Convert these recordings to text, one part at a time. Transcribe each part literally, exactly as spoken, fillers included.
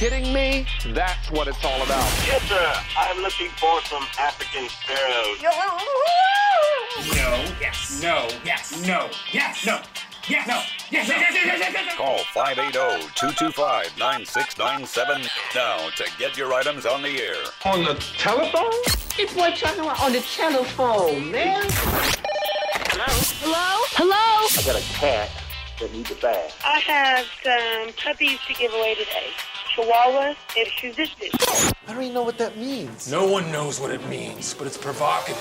kidding me? That's what it's all about. Yes, sir. I'm looking for some African sparrows. No. Yes. No. Yes. No. Yes. No. Yes. No. Yes. Yes. Yes. Yes. Yes. Yes. Call five eight zero, two two five, nine six nine seven now to get your items on the air. On the telephone? This boy talking about on the telephone, man. Hello? Hello? Hello? I got a cat that needs a bath. I have some puppies to give away today. Chihuahua and Shih Tzu. I don't even know what that means. No one knows what it means, but it's provocative.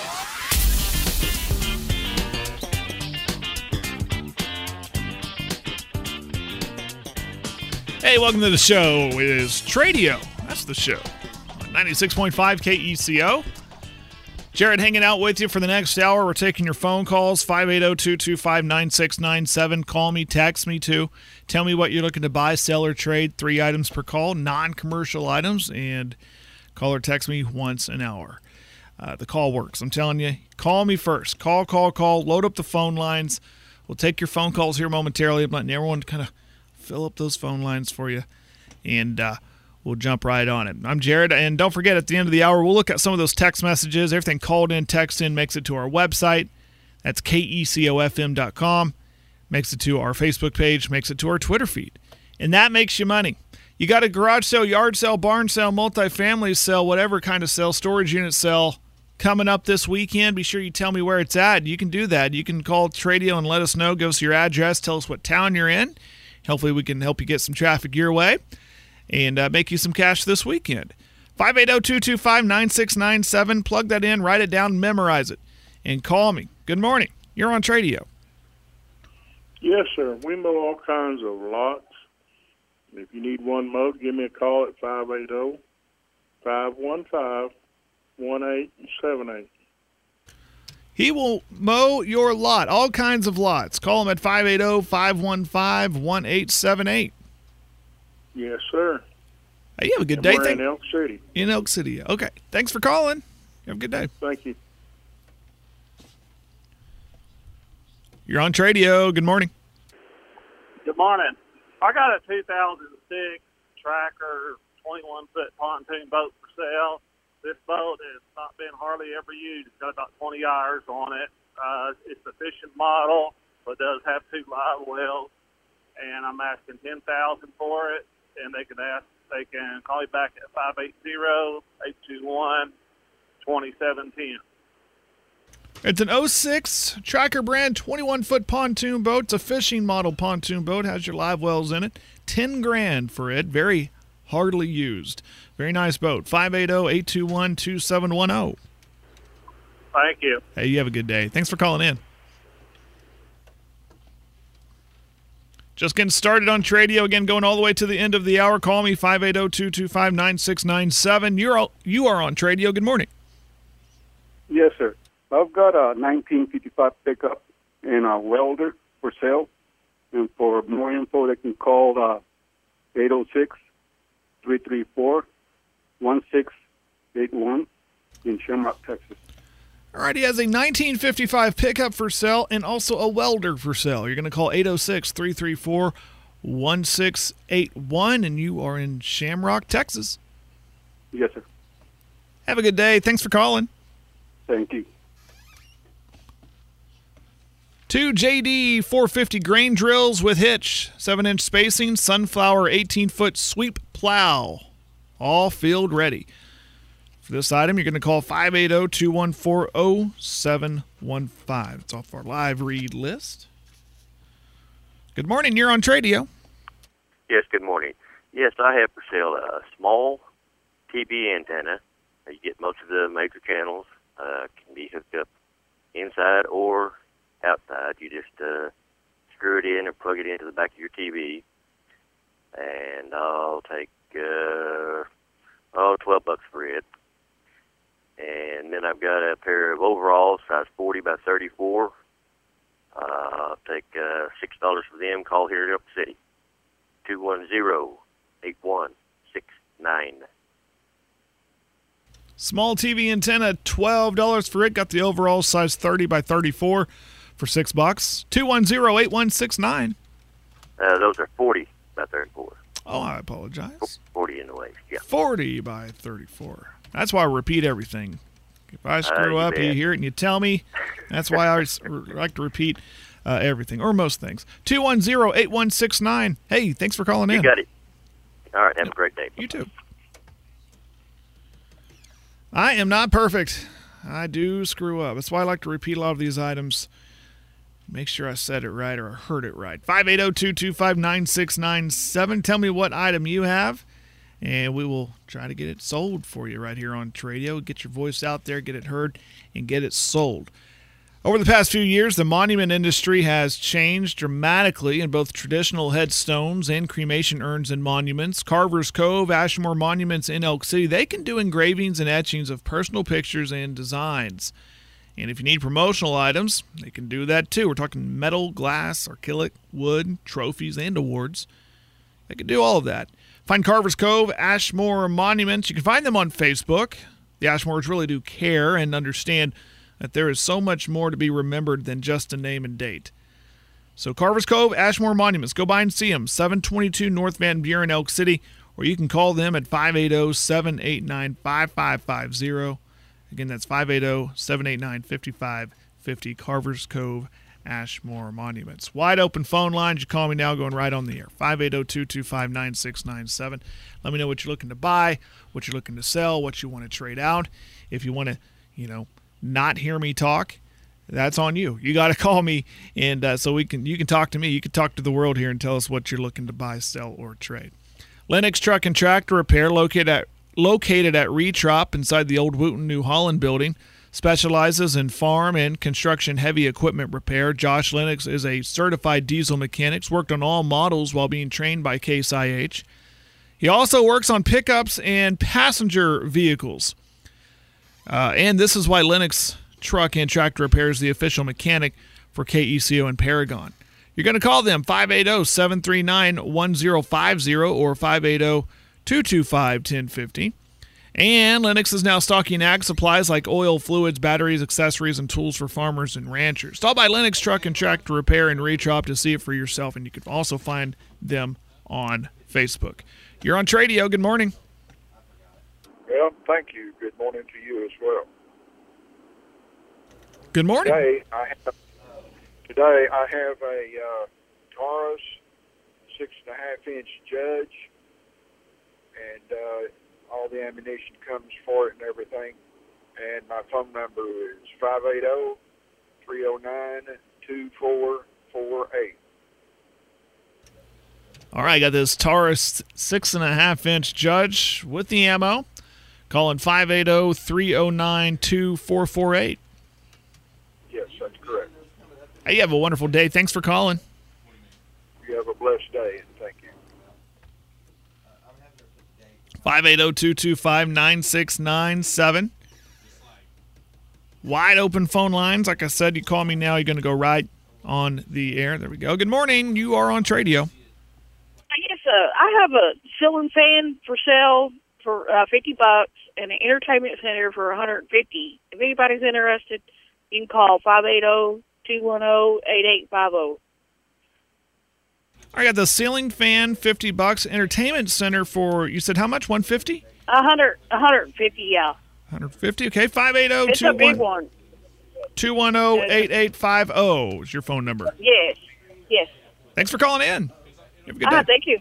Hey, welcome to the show. It is Tradio. That's the show. ninety-six point five K E C O. Jared hanging out with you for the next hour. We're taking your phone calls, five eight zero, two two five, nine six nine seven. Call me, text me too. Tell me what you're looking to buy, sell, or trade. Three items per call, non-commercial items, and call or text me once an hour. Uh, the call works. I'm telling you, call me first. Call, call, call. Load up the phone lines. We'll take your phone calls here momentarily. I'm letting everyone kind of fill up those phone lines for you, and uh, we'll jump right on it. I'm Jared, and don't forget, at the end of the hour, we'll look at some of those text messages. Everything called in, text in, makes it to our website. That's K E C O F M dot com. Makes it to our Facebook page, makes it to our Twitter feed. And that makes you money. You got a garage sale, yard sale, barn sale, multifamily sale, whatever kind of sale, storage unit sale coming up this weekend. Be sure you tell me where it's at. You can do that. You can call Tradio and let us know. Give us your address. Tell us what town you're in. Hopefully we can help you get some traffic your way and uh, make you some cash this weekend. five eight zero, two two five, nine six nine seven. Plug that in, write it down, memorize it, and call me. Good morning. You're on Tradio. Yes, sir. We mow all kinds of lots. If you need one mowed, give me a call at five eight zero, five one five, one eight seven eight. He will mow your lot, all kinds of lots. Call him at five eight zero, five one five, one eight seven eight. Yes, sir. Hey, you have a good and day. We're Thank- in Elk City. In Elk City. Okay. Thanks for calling. Have a good day. Thank you. You're on Tradio. Good morning. Good morning. I got a two thousand six Tracker twenty-one foot pontoon boat for sale. This boat has not been hardly ever used. It's got about twenty hours on it. Uh, it's a fishing model, but does have two live wells. And I'm asking ten thousand dollars for it. And they can ask, they can call me back at five eight zero, eight two one, two seven one zero. It's an oh six Tracker brand twenty-one foot pontoon boat. It's a fishing model pontoon boat. Has your live wells in it. ten grand for it. Very hardly used. Very nice boat. five eight zero, eight two one, two seven one zero. Thank you. Hey, you have a good day. Thanks for calling in. Just getting started on Tradio. Again, going all the way to the end of the hour. Call me, five eight zero, two two five, nine six nine seven. You're all, you are on Tradio. Good morning. Yes, sir. I've got a nineteen fifty-five pickup and a welder for sale. And for more info, they can call uh, eight oh six, three three four, one six eight one in Shamrock, Texas. All right, he has a nineteen fifty-five pickup for sale and also a welder for sale. You're going to call eight oh six, three three four, one six eight one, and you are in Shamrock, Texas. Yes, sir. Have a good day. Thanks for calling. Thank you. Two J D four fifty grain drills with hitch, seven inch spacing, Sunflower eighteen foot sweep plow, all field ready. For this item, you're going to call five eight zero, two one four, zero seven one five. It's off our live read list. Good morning. You're on Tradio. Yes, good morning. Yes, I have for sale a small T V antenna. You get most of the major channels. Uh, can be hooked up inside or outside. You just uh, screw it in or plug it into the back of your T V. And I'll take uh, oh, twelve bucks for it. And then I've got a pair of overalls, size forty by thirty-four. Uh, I'll take uh, six dollars for them. Call here in Elk City. two one zero, eight one six nine. Small T V antenna, twelve dollars for it. Got the overall size thirty by thirty-four for six bucks. two one zero, eight one six nine. Uh, those are forty by thirty-four. Oh, I apologize. forty in the waist, yeah. forty by thirty-four. That's why I repeat everything. If I screw Uh, you up, you bet. hear it and you tell me. That's why I s- like to repeat uh, everything, or most things. two one zero, eight one six nine. Hey, thanks for calling You in. got it. All right, have a great day. You too. I am not perfect. I do screw up. That's why I like to repeat a lot of these items. Make sure I said it right or heard it right. five eight zero, two two five, nine six nine seven. Tell me what item you have, and we will try to get it sold for you right here on Tradio. Get your voice out there, get it heard, and get it sold. Over the past few years, the monument industry has changed dramatically in both traditional headstones and cremation urns and monuments. Carver's Cove, Ashmore Monuments in Elk City, they can do engravings and etchings of personal pictures and designs. And if you need promotional items, they can do that too. We're talking metal, glass, acrylic, wood, trophies, and awards. They can do all of that. Find Carver's Cove, Ashmore Monuments. You can find them on Facebook. The Ashmores really do care and understand that there is so much more to be remembered than just a name and date. So Carver's Cove, Ashmore Monuments. Go by and see them. seven twenty-two North Van Buren, Elk City. Or you can call them at five eight zero, seven eight nine, five five five zero. Again, that's five eight zero, seven eight nine, five five five zero. Carver's Cove, Ashmore Monuments. Wide open phone lines. You call me now, going right on the air. five eight zero, two two five, nine six nine seven. Let me know what you're looking to buy, what you're looking to sell, what you want to trade out. If you want to, you know, not hear me talk, that's on you. You got to call me, and uh, so we can. You can talk to me. You can talk to the world here and tell us what you're looking to buy, sell, or trade. Lennox Truck and Tractor Repair, located at located at Retrop inside the old Wooten New Holland building, specializes in farm and construction heavy equipment repair. Josh Lennox is a certified diesel mechanic, worked on all models while being trained by Case I H. He also works on pickups and passenger vehicles. Uh, and this is why Lennox Truck and Tractor Repair is the official mechanic for K E C O in Paragon. You're going to call them five eight zero, seven three nine, one zero five zero or five eight zero, two two five, one zero five zero. And Lennox is now stocking ag supplies like oil, fluids, batteries, accessories, and tools for farmers and ranchers. Stop by Lennox Truck and Tractor Repair in Retrop to see it for yourself, and you can also find them on Facebook. You're on Tradio. Good morning. Well, thank you. Good morning to you as well. Good morning. Today I have, today I have a uh, Taurus six and a half inch Judge, and uh, all the ammunition comes for it and everything. And my phone number is five eight zero, three zero nine, two four four eight. All right, got this Taurus six and a half inch Judge with the ammo. Calling five eight zero, three zero nine, two four four eight. Yes, that's correct. Hey, you have a wonderful day. Thanks for calling. You have a blessed day, and thank you. five eight zero, two two five, nine six nine seven. Wide open phone lines. Like I said, you call me now, you're going to go right on the air. There we go. Good morning. You are on Tradio. Yes, uh, I have a ceiling fan for sale for uh, fifty bucks and an entertainment center for one hundred fifty. If anybody's interested, you can call five eight zero, two one zero, eight eight five zero. I got the ceiling fan, fifty bucks. Entertainment center for, you said how much? one fifty? one hundred, one hundred fifty, yeah. one fifty. Okay, five eight zero, It's a big one. two one zero, eight eight five zero is your phone number. Yes, yes. Thanks for calling in. Have a good Ah, day. thank you.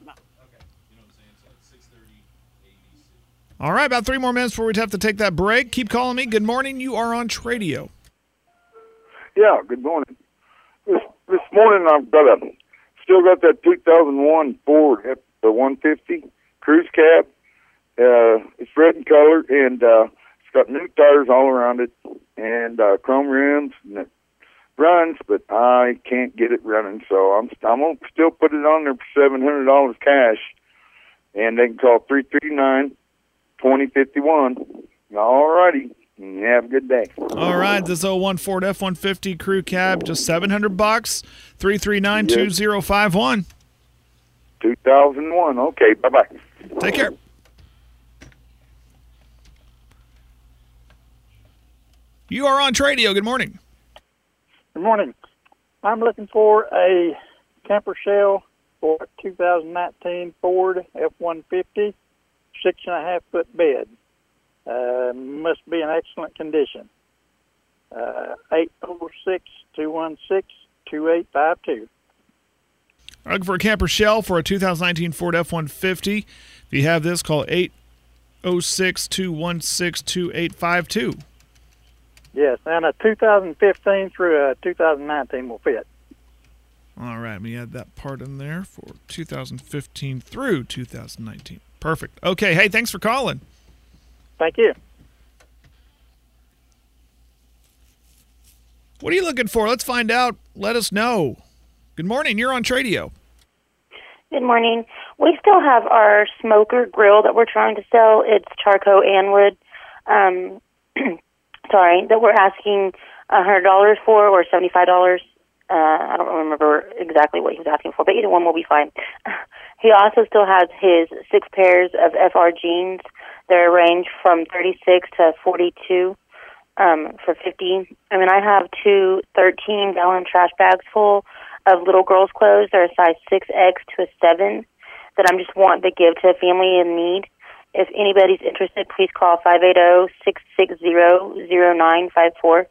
All right, about three more minutes before we have to take that break. Keep calling me. Good morning. You are on Tradio. Yeah, good morning. This this morning I've got a still got that two thousand one Ford F the one fifty cruise cab. Uh, it's red in color, and uh, it's got new tires all around it, and uh, chrome rims, and it runs. But I can't get it running, so I'm I'm gonna still put it on there for seven hundred dollars cash, and they can call three three nine, two zero five one. All righty. Have a good day. All right, this oh one Ford F one fifty crew cab, just seven hundred bucks. three three nine, two zero five one. two thousand one. Okay, bye-bye. Take care. You are on Tradio. Good morning. Good morning. I'm looking for a camper shell for a two thousand nineteen Ford F one fifty, six and a half foot bed. Uh, must be in excellent condition. Uh, eight oh six, two one six, two eight five two. Looking for a camper shell for a two thousand nineteen Ford F one fifty. If you have this, call eight oh six, two one six, two eight five two. Yes, and a two thousand fifteen through a two thousand nineteen will fit. All right, let me add that part in there for two thousand fifteen through two thousand nineteen. Perfect. Okay, hey, thanks for calling. Thank you. What are you looking for? Let's find out. Let us know. Good morning. You're on Tradio. Good morning. We still have our smoker grill that we're trying to sell. It's charcoal and wood. Um, sorry, that we're asking one hundred dollars for, or seventy-five dollars. Uh, I don't remember exactly what he was asking for, but either one will be fine. He also still has his six pairs of F R jeans. They're ranged from thirty-six to forty-two um, for fifty. I mean, I have two thirteen-gallon trash bags full of little girls' clothes. They're a size six X to a seven that I'm just wanting to give to a family in need. If anybody's interested, please call five eight zero, six six zero, zero nine five four.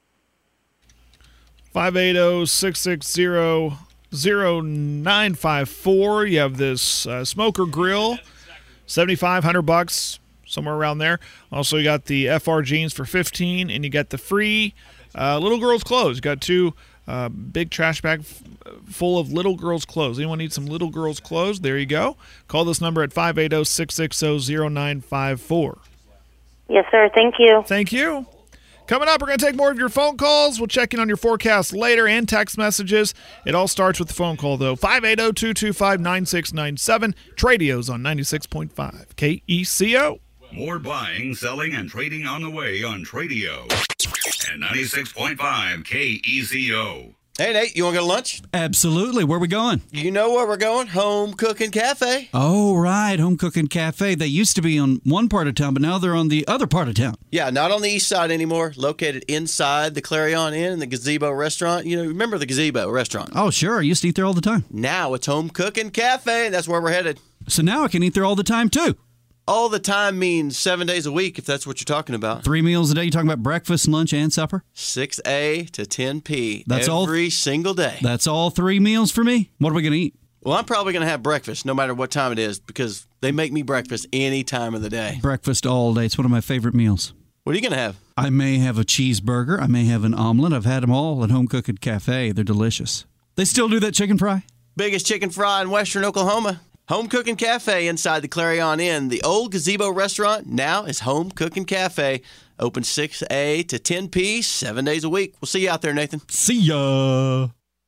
five eight zero, six six zero, zero nine five four. You have this uh, smoker grill, seventy-five hundred bucks, somewhere around there. Also, you got the F R jeans for fifteen, and you got the free uh, little girls' clothes. You got two uh, big trash bag f- full of little girls' clothes. Anyone need some little girls' clothes? There you go. Call this number at five eight zero, six six zero, zero nine five four. Yes, sir. Thank you. Thank you. Coming up, we're going to take more of your phone calls. We'll check in on your forecast later and text messages. It all starts with the phone call, though. five eight zero, two two five, nine six nine seven. Tradio's on ninety-six point five K E C O. More buying, selling, and trading on the way on Tradio. And ninety-six point five K E C O. Hey, Nate, you want to go to lunch? Absolutely. Where are we going? You know where we're going. Home Cooking Cafe. Oh, right. Home Cooking Cafe. They used to be on one part of town, but now they're on the other part of town. Yeah, not on the east side anymore. Located inside the Clarion Inn and the Gazebo Restaurant. You know, remember the Gazebo Restaurant? Oh, sure. I used to eat there all the time. Now it's Home Cooking Cafe, and that's where we're headed. So now I can eat there all the time, too. All the time means seven days a week, if that's what you're talking about. Three meals a day? You talking about breakfast, lunch, and supper? six A to ten P. That's every all, every single day. That's all three meals for me? What are we going to eat? Well, I'm probably going to have breakfast no matter what time it is because they make me breakfast any time of the day. Breakfast all day. It's one of my favorite meals. What are you going to have? I may have a cheeseburger. I may have an omelet. I've had them all at Home Cooking Cafe. They're delicious. They still do that chicken fry? Biggest chicken fry in western Oklahoma. Home Cooking Cafe inside the Clarion Inn. The old Gazebo Restaurant now is Home Cooking Cafe. Open six A to ten P, seven days a week. We'll see you out there, Nathan. See ya.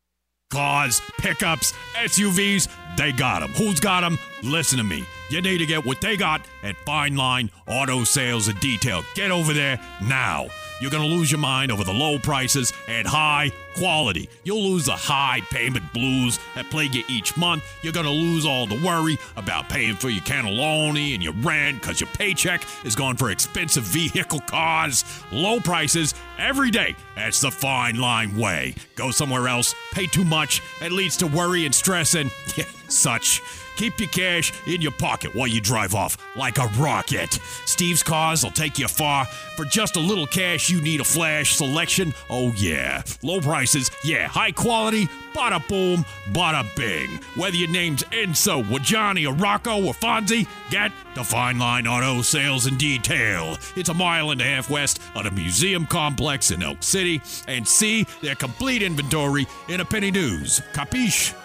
Cars, pickups, S U Vs, they got them. Who's got them? Listen to me. You need to get what they got at Fine Line Auto Sales and Detail. Get over there now. You're going to lose your mind over the low prices and high quality. You'll lose the high payment blues that plague you each month. You're going to lose all the worry about paying for your cannelloni and your rent because your paycheck is going for expensive vehicle cars. Low prices every day. That's the Fine Line way. Go somewhere else, pay too much. It leads to worry and stress and yeah, such. Keep your cash in your pocket while you drive off like a rocket. Steve's Cars will take you far. For just a little cash, you need a flash selection. Oh, yeah. Low prices, yeah. High quality, bada boom, bada bing. Whether your name's Enzo, or Johnny, or Rocco, or Fonzie, get the Fine Line Auto Sales and Detail. It's a mile and a half west of the museum complex in Elk City. And see their complete inventory in a penny news. Capiche?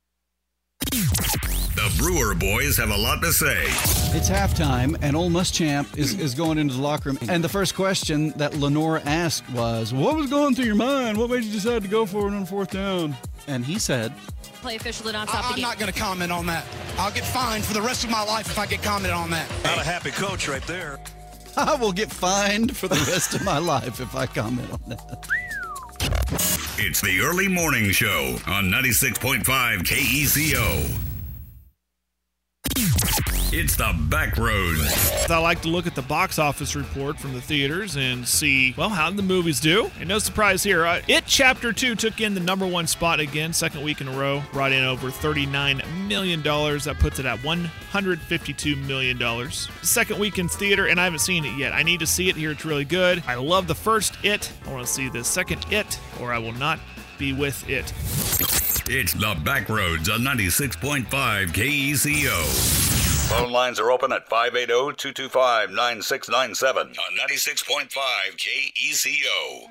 The Brewer boys have a lot to say. It's halftime, and Ole Muschamp is, is going into the locker room. And the first question that Lenore asked was, what was going through your mind? What made you decide to go for it on fourth down? And he said, play official to not stop the I'm game. not going to comment on that. I'll get fined for the rest of my life if I get commented on that. Not a happy coach right there. I will get fined for the rest of my life if I comment on that. It's the early morning show on ninety-six point five K E C O. It's the Back Roads. I like to look at the box office report from the theaters and see, well, how the movies do. And no surprise here, uh, It Chapter two took in the number one spot again, second week in a row, brought in over thirty-nine million dollars. That puts it at one hundred fifty-two million dollars. Second week in theater, and I haven't seen it yet. I need to see it here. It's really good. I love the first It. I want to see the second It, or I will not be with it. It's the Back Roads on ninety-six point five K E C O. Phone lines are open at five eight zero, two two five, nine six nine seven on ninety-six point five K E C O.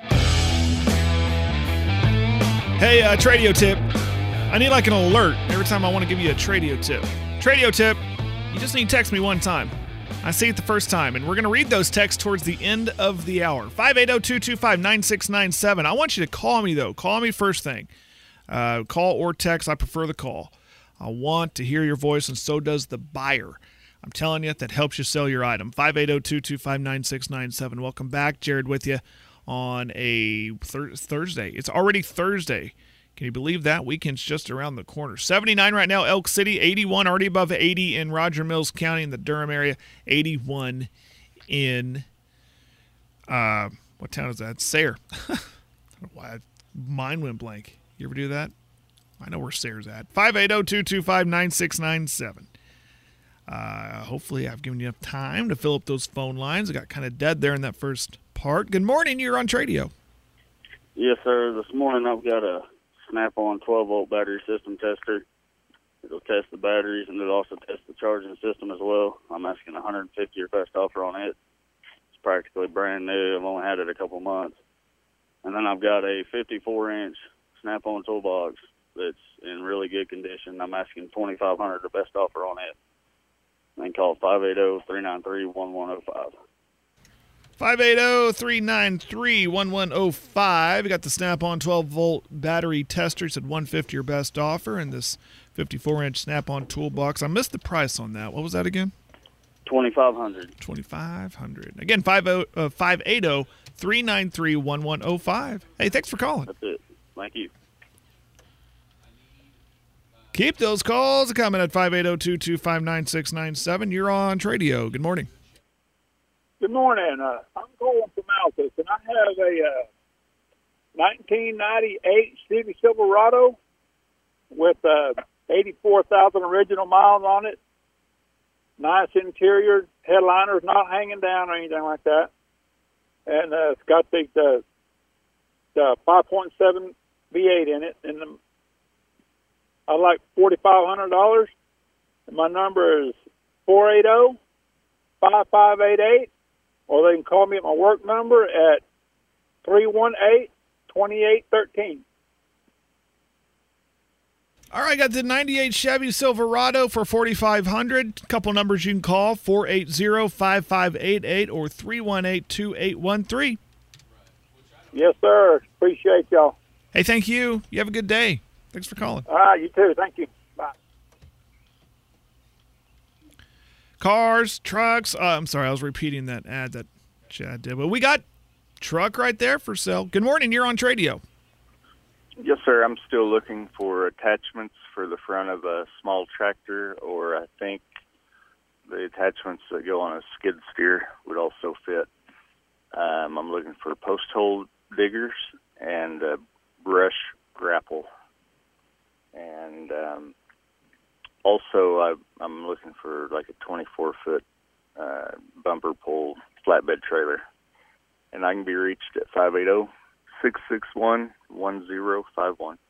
Hey, uh, Tradio tip. I need like an alert every time I want to give you a Tradio tip. Tradio tip, you just need to text me one time. I see it the first time, and we're going to read those texts towards the end of the hour. five eight zero, two two five, nine six nine seven. I want you to call me, though. Call me first thing. Uh, call or text. I prefer the call. I want to hear your voice, and so does the buyer. I'm telling you, that helps you sell your item. five eight zero, two two five, nine six nine seven. Welcome back. Jared with you on a thir- Thursday. It's already Thursday. Can you believe that? Weekend's just around the corner. seventy-nine right now, Elk City. eighty-one, already above eighty in Roger Mills County in the Durham area. eighty-one in, uh, what town is that? Sayre. I don't know why mine went blank. You ever do that? I know where Sayre's at. five eight zero, two two five, nine six nine seven. Uh, hopefully I've given you enough time to fill up those phone lines. I got kind of dead there in that first part. Good morning. You're on Tradio. Yes, sir. This morning I've got a Snap-on twelve-volt battery system tester. It'll test the batteries, and it'll also test the charging system as well. I'm asking one hundred fifty dollars or best offer on it. It's practically brand new. I've only had it a couple months. And then I've got a fifty-four inch Snap-on toolbox that's in really good condition. I'm asking twenty-five hundred dollars the best offer on it. Then call five eight zero, three nine three, one one zero five. five eight zero, three nine three, one one zero five. We got the Snap-on twelve-volt battery tester. It's at one hundred fifty dollars your best offer, and this fifty-four inch Snap-on toolbox. I missed the price on that. What was that again? twenty-five hundred dollars. twenty-five hundred dollars. Again, five eight zero, three nine three, one one zero five. Hey, thanks for calling. That's it. Thank you. Keep those calls coming at five eight zero, two two five, nine six nine seven. You're on Tradio. Good morning. Good morning. Uh, I'm calling from Altus, and I have a uh, nineteen ninety-eight Chevy Silverado with uh, eighty-four thousand original miles on it. Nice interior. Headliner's not hanging down or anything like that. And uh, it's got the, the, the five point seven V eight in it. And the, I like forty-five hundred dollars. And my number is four eight zero, five five eight eight. Or they can call me at my work number at three one eight, two eight one three. All right, got the ninety-eight Chevy Silverado for forty-five hundred dollars. Couple numbers you can call, four eight zero, five five eight eight or three one eight, two eight one three. Yes, sir. Appreciate y'all. Hey, thank you. You have a good day. Thanks for calling. All right, you too. Thank you. Bye. Cars, trucks. Uh, I'm sorry, I was repeating that ad that Chad did. But we got truck right there for sale. Good morning. You're on Tradio. Yes, sir. I'm still looking for attachments for the front of a small tractor, or I think the attachments that go on a skid steer would also fit. Um, I'm looking for post hole diggers and a brush grapple. And um, also I, I'm looking for like a twenty-four foot uh, bumper pull flatbed trailer. And I can be reached at five eight zero, six six one, one zero five one.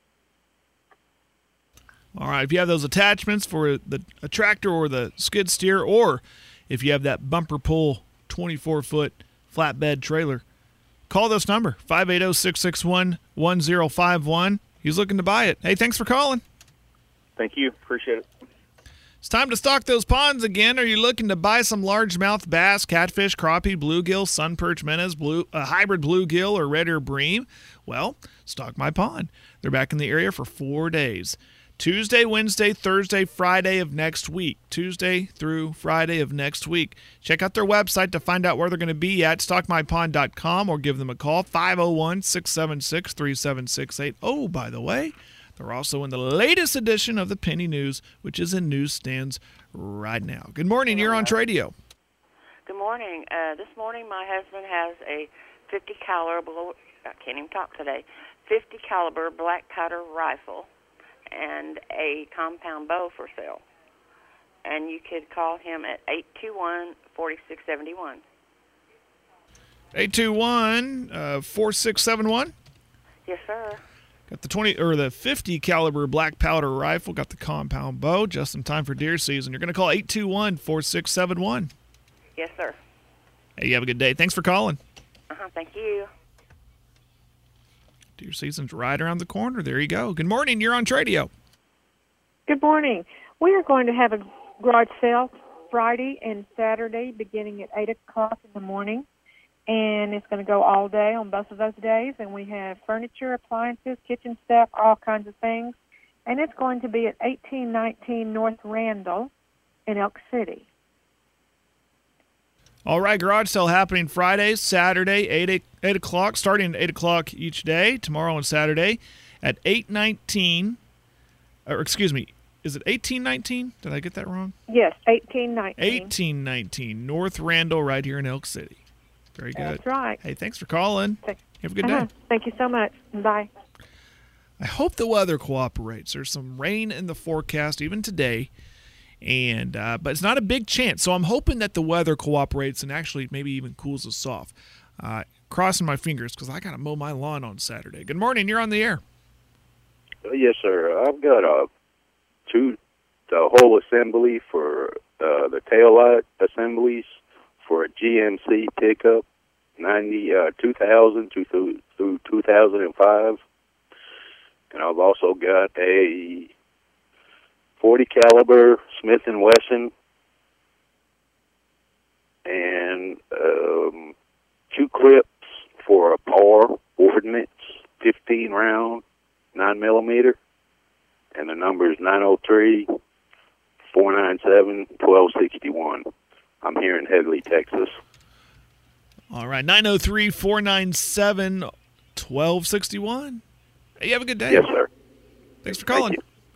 All right, if you have those attachments for the a tractor or the skid steer, or if you have that bumper pull twenty-four foot flatbed trailer, call this number, five eight zero, six six one, one zero five one. He's looking to buy it. Hey, thanks for calling. Thank you. Appreciate it. It's time to stock those ponds again. Are you looking to buy some largemouth bass, catfish, crappie, bluegill, sun perch, menace, blue, a hybrid bluegill, or red ear bream? Well, stock my pond. They're back in the area for four days. Tuesday, Wednesday, Thursday, Friday of next week. Tuesday through Friday of next week. Check out their website to find out where they're going to be at, stock my pond dot com, or give them a call, five oh one, six seven six, three seven six eight. Oh, by the way, They're also in the latest edition of the Penny News, which is in newsstands right now. Good morning. You're on Tradio. Good morning. Uh, this morning, my husband has a fifty caliber. I can't even talk today. fifty caliber black powder rifle and a compound bow for sale. And you could call him at eight two one, four six seven one. eight two one, four six seven one? Yes, sir. Got the twenty or the fifty caliber black powder rifle, got the compound bow, just in time for deer season. You're going to call eight two one, four six seven one. Yes, sir. Hey, you have a good day. Thanks for calling. Uh-huh, thank you. Deer season's right around the corner. There you go. Good morning. You're on Tradio. Good morning. We are going to have a garage sale Friday and Saturday beginning at eight o'clock in the morning. And it's going to go all day on both of those days. And we have furniture, appliances, kitchen stuff, all kinds of things. And it's going to be at eighteen nineteen North Randall in Elk City. All right, garage sale happening Friday, Saturday, eight, eight, eight o'clock, starting at eight o'clock each day, tomorrow and Saturday, at eight nineteen, or excuse me, is it eighteen nineteen? Did I get that wrong? Yes, eighteen nineteen. eighteen nineteen, North Randall, right here in Elk City. Very good. That's right. Hey, thanks for calling. Have a good Uh-huh. day. Thank you so much. Bye. I hope the weather cooperates. There's some rain in the forecast even today, and uh, but it's not a big chance. So I'm hoping that the weather cooperates and actually maybe even cools us off. Uh, crossing my fingers because I got to mow my lawn on Saturday. Good morning. You're on the air. Uh, yes, sir. I've got a two, the whole assembly for uh, the tail light assemblies for a G M C pickup, ninety uh, two thousand to through, through two thousand five, and I've also got a forty caliber Smith and Wesson and um, two clips for a P A R Ordnance fifteen round nine millimeter, and the number is nine oh three, four nine seven, one two six one. I'm here in Headley, Texas. All right, nine oh three, four nine seven, one two six one. Hey, you have a good day. Yes, sir. Thanks for calling.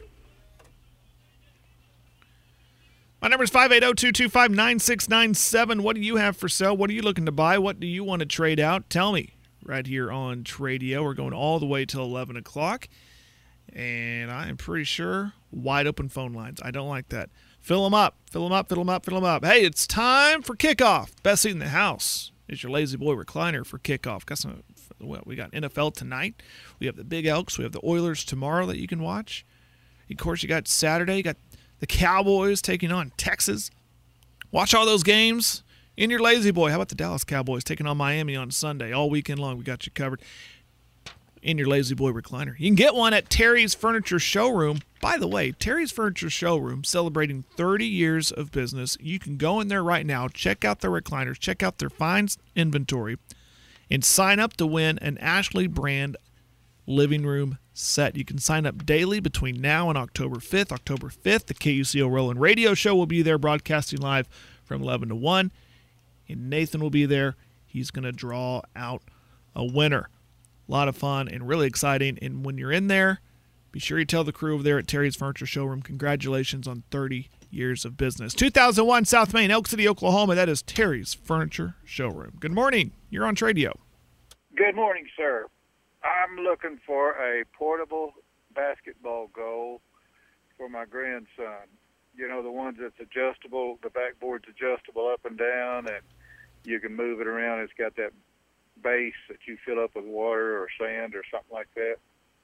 My number is five eight zero, two two five, nine six nine seven. What do you have for sale? What are you looking to buy? What do you want to trade out? Tell me right here on Tradio. We're going all the way till eleven o'clock, and I am pretty sure wide open phone lines. I don't like that. Fill them up, fill them up, fill them up, fill them up. Hey, it's time for kickoff. Best seat in the house is your Lazy Boy recliner for kickoff. Got some. Well, we got N F L tonight. We have the Big Elks. We have the Oilers tomorrow that you can watch. Of course, you got Saturday. You got the Cowboys taking on Texas. Watch all those games in your Lazy Boy. How about the Dallas Cowboys taking on Miami on Sunday? All weekend long, we got you covered in your Lazy Boy recliner. You can get one at Terry's Furniture Showroom. By the way, Terry's Furniture Showroom celebrating thirty years of business. You can go in there right now, check out their recliners, check out their fine inventory, and sign up to win an Ashley brand living room set. You can sign up daily between now and October fifth. October fifth, the K U C O Roland Radio Show will be there broadcasting live from eleven to one. And Nathan will be there. He's going to draw out a winner. A lot of fun and really exciting. And when you're in there, be sure you tell the crew over there at Terry's Furniture Showroom, congratulations on thirty years of business. two thousand one South Main, Elk City, Oklahoma. That is Terry's Furniture Showroom. Good morning. You're on Tradio. Good morning, sir. I'm looking for a portable basketball goal for my grandson. You know, the ones that's adjustable, the backboard's adjustable up and down, and you can move it around. It's got that base that you fill up with water or sand or something like that.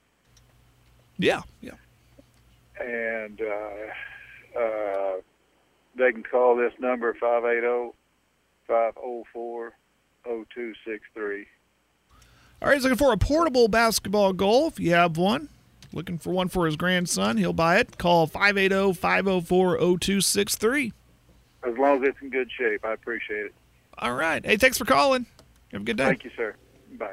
Yeah, yeah. And uh, uh, they can call this number, five eight zero, five zero four, zero two six three. All right, he's looking for a portable basketball goal. If you have one, looking for one for his grandson, he'll buy it. Call five eight zero, five zero four, zero two six three. As long as it's in good shape, I appreciate it. All right. Hey, thanks for calling. Have a good day. Thank you, sir. Bye.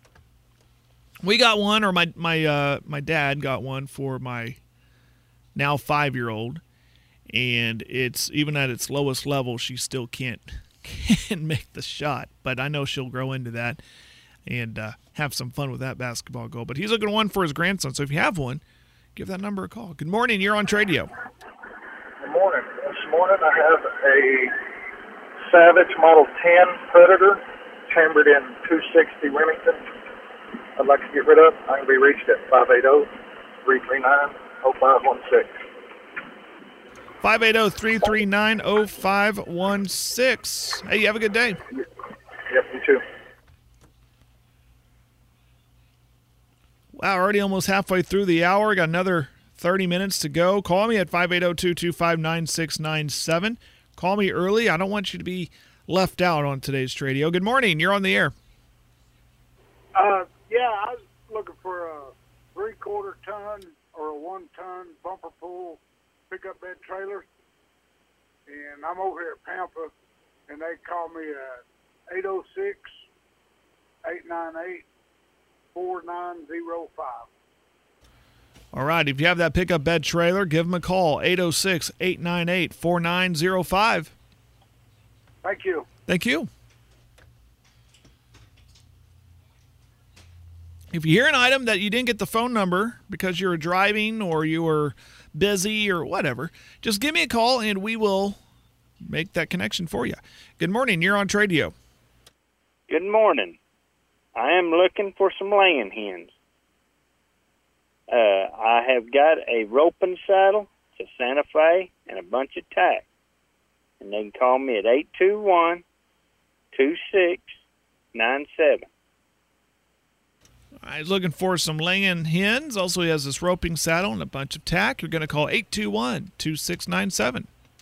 We got one, or my my uh, my dad got one for my now five-year-old, and it's even at its lowest level, she still can't can't make the shot. But I know she'll grow into that and uh, have some fun with that basketball goal. But he's looking one for his grandson. So if you have one, give that number a call. Good morning. You're on Tradio. Good morning. This morning I have a Savage Model ten Predator chambered in two sixty Remington. I'd like to get rid of. I can be reached at five eight zero, three three nine, zero five one six. five eight zero, three three nine, zero five one six. Hey, you have a good day. Yep, you too. Wow, already almost halfway through the hour. Got another thirty minutes to go. Call me at five eight zero, two two five, nine six nine seven. Call me early. I don't want you to be left out on today's Tradio. Good morning. You're on the air. Uh, yeah, I was looking for a three-quarter ton or a one-ton bumper pull pickup bed trailer, and I'm over here at Pampa, and they call me at eight oh six, eight nine eight, four nine zero five. All right, if you have that pickup bed trailer, give them a call, eight oh six, eight nine eight, four nine zero five. Thank you. Thank you. If you hear an item that you didn't get the phone number because you were driving or you were busy or whatever, just give me a call and we will make that connection for you. Good morning. You're on Tradio. Good morning. I am looking for some laying hens. Uh, I have got a roping saddle, it's a Santa Fe, and a bunch of tack. And they can call me at eight two one, two six nine seven. All right, looking for some laying hens. Also, he has this roping saddle and a bunch of tack. You're going to call eight two one, two six nine seven.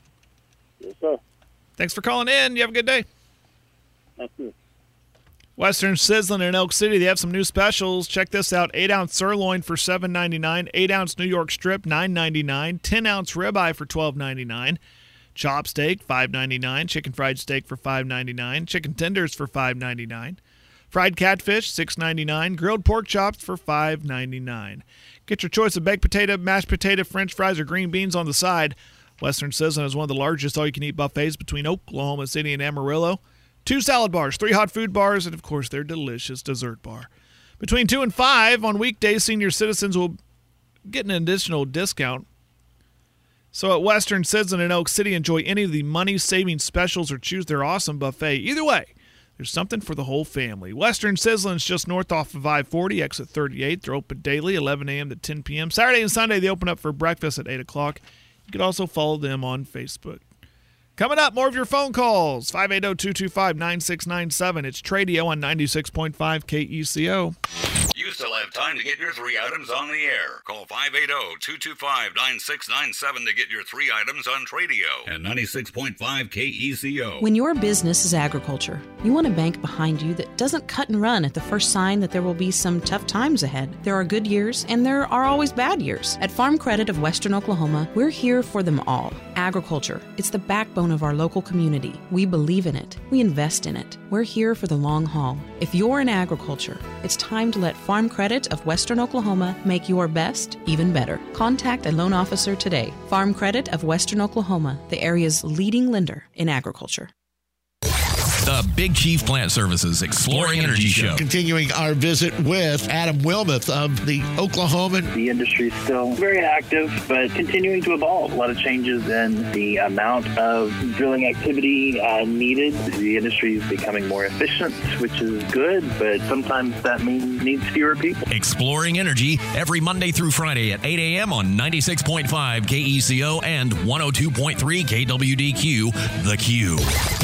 Yes, sir. Thanks for calling in. You have a good day. Thank you. Western Sizzling in Elk City, they have some new specials. Check this out. eight ounce sirloin for seven ninety-nine, eight ounce New York strip nine ninety-nine, ten ounce ribeye for twelve ninety-nine, chop steak five ninety-nine, chicken fried steak for five ninety-nine, chicken tenders for five ninety-nine, fried catfish six ninety-nine, grilled pork chops for five ninety-nine. Get your choice of baked potato, mashed potato, french fries, or green beans on the side. Western Sizzling is one of the largest all-you-can-eat buffets between Oklahoma City and Amarillo. Two salad bars, three hot food bars, and, of course, their delicious dessert bar. Between two and five on weekdays, senior citizens will get an additional discount. So at Western Sizzling in Oak City, enjoy any of the money-saving specials or choose their awesome buffet. Either way, there's something for the whole family. Western Sizzling is just north off of I forty, exit thirty-eight. They're open daily, eleven a.m. to ten p.m. Saturday and Sunday, they open up for breakfast at eight o'clock. You can also follow them on Facebook. Coming up, more of your phone calls, five eight zero, two two five, nine six nine seven. It's Tradio on ninety-six point five K E C O. You still have time to get your three items on the air. Call five eight zero, two two five, nine six nine seven to get your three items on Tradio at ninety-six point five K E C O. When your business is agriculture, you want a bank behind you that doesn't cut and run at the first sign that there will be some tough times ahead. There are good years and there are always bad years. At Farm Credit of Western Oklahoma, we're here for them all. Agriculture, it's the backbone of our local community. We believe in it. We invest in it. We're here for the long haul. If you're in agriculture, it's time to let Farm Credit of Western Oklahoma make your best even better. Contact a loan officer today. Farm Credit of Western Oklahoma, the area's leading lender in agriculture. The Big Chief Plant Services Exploring Energy Show. Continuing our visit with Adam Wilmoth of the Oklahoman. The industry is still very active, but continuing to evolve. A lot of changes in the amount of drilling activity uh, needed. The industry is becoming more efficient, which is good, but sometimes that means needs fewer people. Exploring Energy every Monday through Friday at eight a.m. on ninety-six point five K E C O and one oh two point three K W D Q, The Q.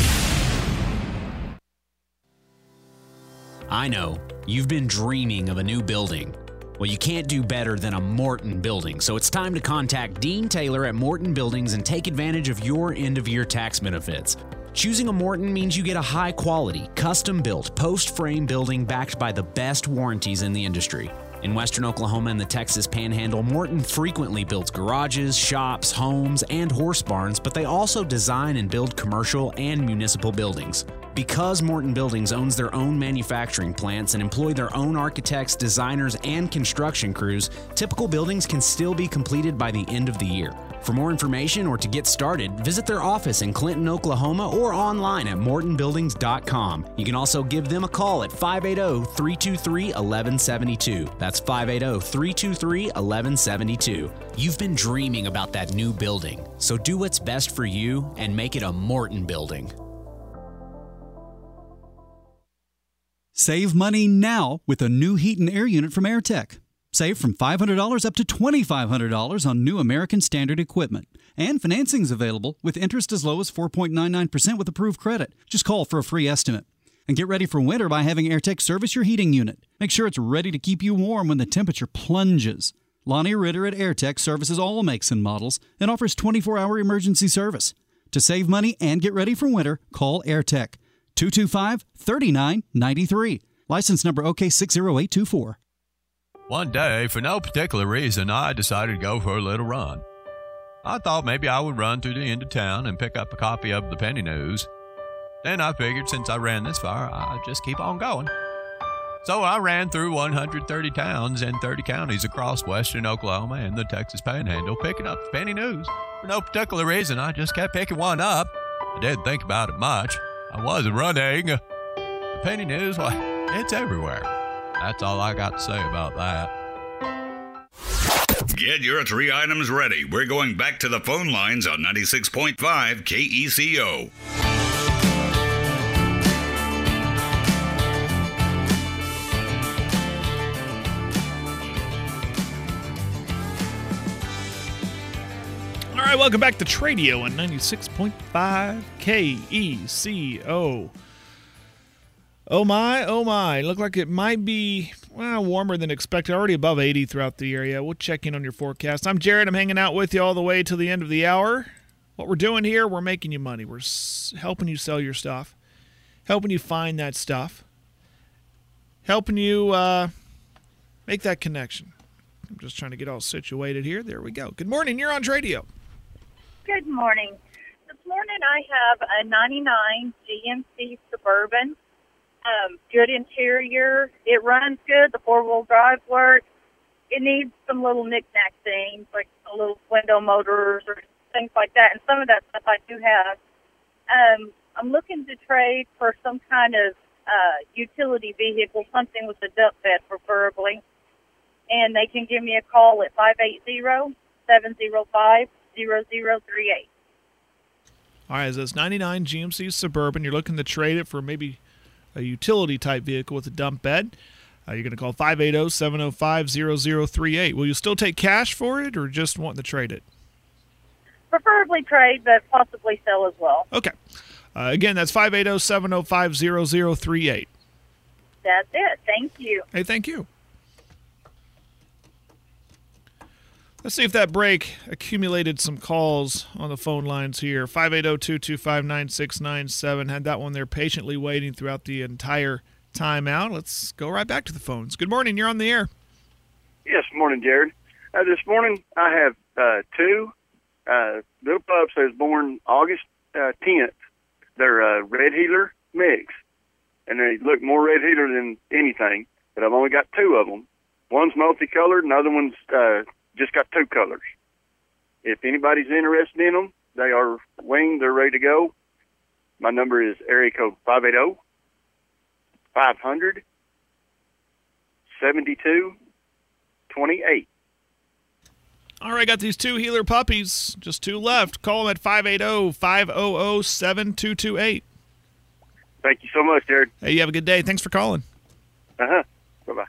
I know, you've been dreaming of a new building. Well, you can't do better than a Morton Building, so it's time to contact Dean Taylor at Morton Buildings and take advantage of your end-of-year tax benefits. Choosing a Morton means you get a high-quality, custom-built, post-frame building backed by the best warranties in the industry. In Western Oklahoma and the Texas Panhandle, Morton frequently builds garages, shops, homes, and horse barns, but they also design and build commercial and municipal buildings. Because Morton Buildings owns their own manufacturing plants and employ their own architects, designers, and construction crews, typical buildings can still be completed by the end of the year. For more information or to get started, visit their office in Clinton, Oklahoma, or online at morton buildings dot com. You can also give them a call at five eight zero, three two three, one one seven two. That's five eight zero, three two three, one one seven two. You've been dreaming about that new building, so do what's best for you and make it a Morton building. Save money now with a new heat and air unit from AirTech. Save from five hundred dollars up to twenty-five hundred dollars on new American Standard equipment. And financing's available with interest as low as four point nine nine percent with approved credit. Just call for a free estimate. And get ready for winter by having AirTech service your heating unit. Make sure it's ready to keep you warm when the temperature plunges. Lonnie Ritter at AirTech services all makes and models and offers twenty-four hour emergency service. To save money and get ready for winter, call AirTech. two two five, three nine nine three. License number O K six zero eight two four. One day, for no particular reason, I decided to go for a little run. I thought maybe I would run through the end of town and pick up a copy of the Penny News. Then I figured since I ran this far, I'd just keep on going. So I ran through one hundred thirty towns and thirty counties across western Oklahoma and the Texas Panhandle, picking up the Penny News. For no particular reason, I just kept picking one up. I didn't think about it much. I wasn't running. The Penny News, well, it's everywhere. That's all I got to say about that. Get your three items ready. We're going back to the phone lines on ninety-six point five K E C O. All right, welcome back to Tradio on ninety-six point five K E C O. Oh my, oh my. Look like it might be well, warmer than expected, already above eighty throughout the area. We'll check in on your forecast. I'm Jared. I'm hanging out with you all the way till the end of the hour. What we're doing here, we're making you money. We're s- helping you sell your stuff, helping you find that stuff, helping you uh, make that connection. I'm just trying to get all situated here. There we go. Good morning. You're on Tradio. Good morning. This morning I have a ninety-nine G M C Suburban. Um, good interior. It runs good. The four-wheel drive works. It needs some little knick-knack things, like a little window motors or things like that, and some of that stuff I do have. Um, I'm looking to trade for some kind of uh, utility vehicle, something with a dump bed preferably, and they can give me a call at five eight zero, seven zero five, zero zero three eight. All right, so it's ninety-nine G M C Suburban. You're looking to trade it for maybe a utility-type vehicle with a dump bed. Uh, you're going to call five eight zero, seven zero five, zero zero three eight. Will you still take cash for it or just want to trade it? Preferably trade, but possibly sell as well. Okay. Uh, again, that's five eight zero, seven zero five, zero zero three eight. That's it. Thank you. Hey, thank you. Let's see if that break accumulated some calls on the phone lines here. five eight zero, two two five, nine six nine seven. Had that one there patiently waiting throughout the entire time out. Let's go right back to the phones. Good morning. You're on the air. Yes, morning, Jared. Uh, this morning I have uh, two uh, little pups that was born August uh, tenth. They're uh, red heeler mix, and they look more red heeler than anything, but I've only got two of them. One's multicolored, and the other one's uh, just got two colors. If anybody's interested in them, they are winged. They're ready to go. My number is area code five eight zero, five hundred, seventy-two twenty-eight. All right, got these two healer puppies. Just two left. Call them at five eight zero, five hundred, seven two two eight. Thank you so much, Jared. Hey, you have a good day. Thanks for calling. Uh-huh. Bye-bye.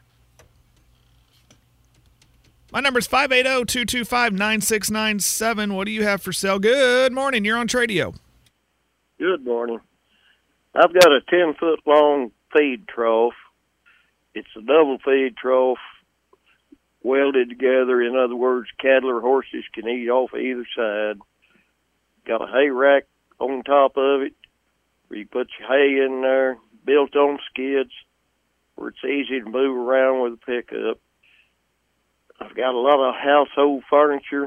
My number is five eight zero, two two five, nine six nine seven. What do you have for sale? Good morning. You're on Tradio. Good morning. I've got a ten-foot long feed trough. It's a double feed trough welded together. In other words, cattle or horses can eat off of either side. Got a hay rack on top of it where you put your hay in there, built on skids where it's easy to move around with a pickup. I've got a lot of household furniture,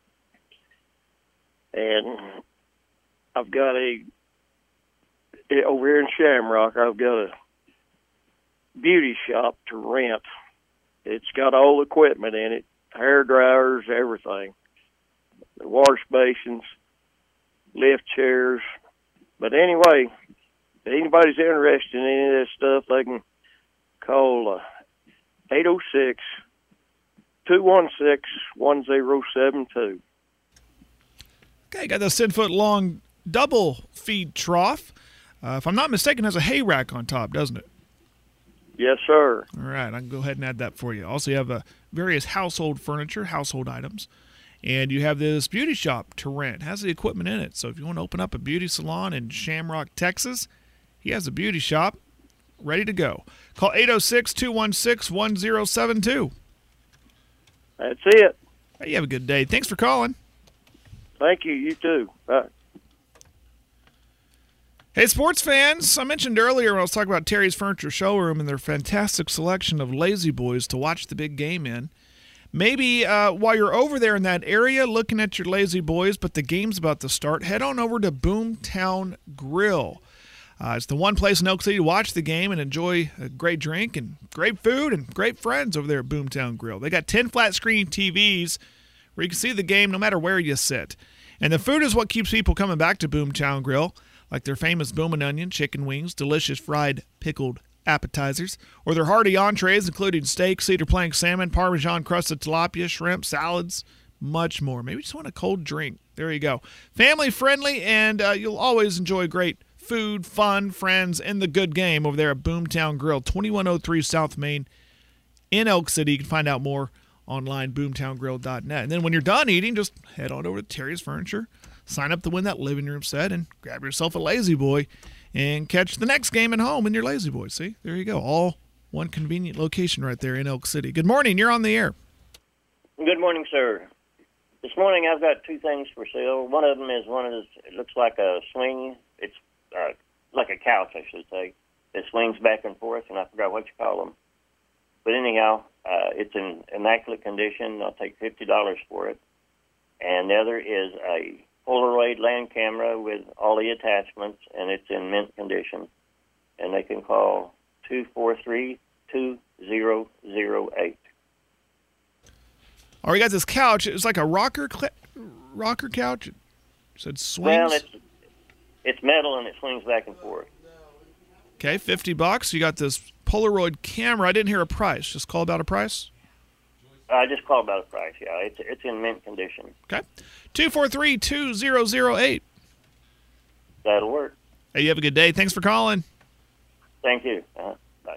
and I've got a, over here in Shamrock, I've got a beauty shop to rent. It's got all the equipment in it, hair dryers, everything. the wash basins, lift chairs. But anyway, if anybody's interested in any of this stuff, they can call uh, eight oh six, two one six, one oh seven two. Okay, got this ten-foot-long double feed trough. Uh, if I'm not mistaken, it has a hay rack on top, doesn't it? Yes, sir. All right, I can go ahead and add that for you. Also, you have uh, various household furniture, household items, and you have this beauty shop to rent. It has the equipment in it. So if you want to open up a beauty salon in Shamrock, Texas, he has a beauty shop ready to go. Call eight oh six, two one six, one oh seven two. That's it. Hey, you have a good day. Thanks for calling. Thank you. You too. Bye. Hey, sports fans, I mentioned earlier when I was talking about Terry's Furniture Showroom and their fantastic selection of Lazy Boys to watch the big game in. Maybe uh, while you're over there in that area looking at your Lazy Boys, but the game's about to start, head on over to Boomtown Grill. Uh, it's the one place in Elk City to watch the game and enjoy a great drink and great food and great friends over there at Boomtown Grill. They got ten flat-screen T Vs where you can see the game no matter where you sit. And the food is what keeps people coming back to Boomtown Grill, like their famous Boomin' Onion chicken wings, delicious fried pickled appetizers, or their hearty entrees, including steak, cedar plank salmon, Parmesan crusted tilapia, shrimp, salads, much more. Maybe you just want a cold drink. There you go. Family friendly, and uh, you'll always enjoy great food, fun, friends, and the good game over there at Boomtown Grill, twenty-one oh three South Main in Elk City. You can find out more online, boomtown grill dot net. And then when you're done eating, just head on over to Terry's Furniture, sign up to win that living room set, and grab yourself a Lazy Boy and catch the next game at home in your Lazy Boy. See, there you go. All one convenient location right there in Elk City. Good morning. You're on the air. Good morning, sir. This morning I've got two things for sale. One of them is one of those, it looks like a swing. It's uh, like a couch, I should say. It swings back and forth, and I forgot what you call them. But anyhow, uh, it's in immaculate condition. I'll take fifty dollars for it. And the other is a Polaroid land camera with all the attachments, and it's in mint condition. And they can call two four three, two zero zero eight. Oh, we got this couch. It's like a rocker cl- rocker couch. It said swings. Well, it's, it's metal, and it swings back and forth. Okay, fifty bucks. You got this Polaroid camera. I didn't hear a price. Just call about a price? I just called about a price, yeah. It's it's in mint condition. Okay. two four three, two zero zero eight. That'll work. Hey, you have a good day. Thanks for calling. Thank you. Uh-huh. Bye.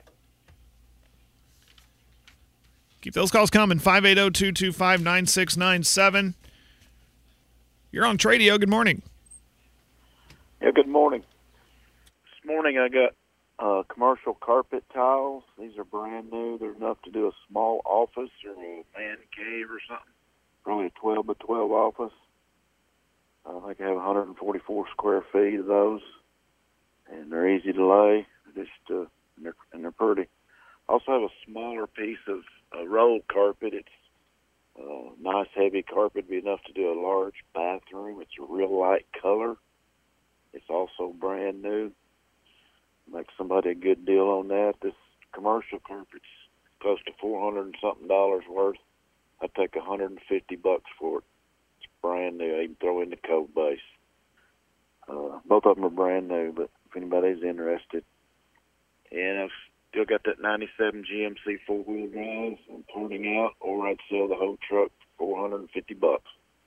Keep those calls coming. five eight zero, two two five, nine six nine seven. You're on Tradio. Good morning. Yeah, good morning. This morning I got uh, commercial carpet tiles. These are brand new. They're enough to do a small office or a man cave or something. Probably a twelve by twelve office. I think I have one hundred forty-four square feet of those, and they're easy to lay. Just uh, and they're and they're pretty. I also have a smaller piece of uh, rolled carpet. It's uh, nice, heavy carpet. Be enough to do a large bathroom. It's a real light color. It's also brand new. Make somebody a good deal on that. This commercial carpet's close to four hundred and something dollars worth. I take a hundred and fifty bucks for it. It's brand new. I can throw in the code base. Uh, both of them are brand new, but if anybody's interested, and I've still got that ninety-seven G M C four wheel drive. I'm turning out, or I'd sell the whole truck for four hundred and fifty bucks.